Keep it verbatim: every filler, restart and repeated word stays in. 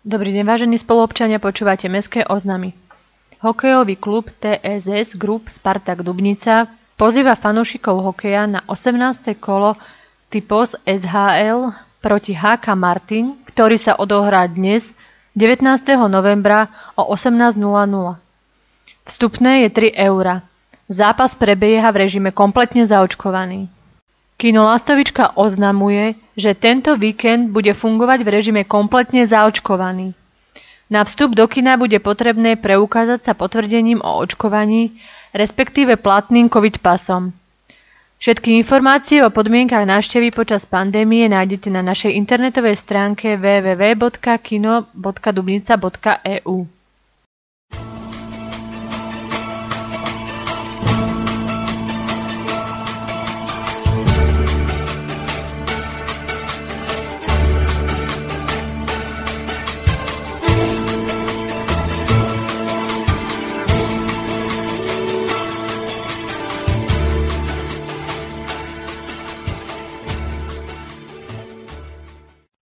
Dobrý deň, vážení spoluobčania, počúvate Mestské oznamy. Hokejový klub té es es Group Spartak Dubnica pozýva fanúšikov hokeja na osemnáste kolo Typos es há el proti há ká Martin, ktorý sa odohrá dnes, devätnásteho novembra o osemnásť nula nula. Vstupné je tri eurá. Zápas prebieha v režime kompletne zaočkovaný. Kino Lastovička oznamuje, že tento víkend bude fungovať v režime kompletne zaočkovaný. Na vstup do kina bude potrebné preukázať sa potvrdením o očkovaní, respektíve platným COVID pasom. Všetky informácie o podmienkach návštevy počas pandémie nájdete na našej internetovej stránke w w w bodka kino bodka dubnica bodka e u.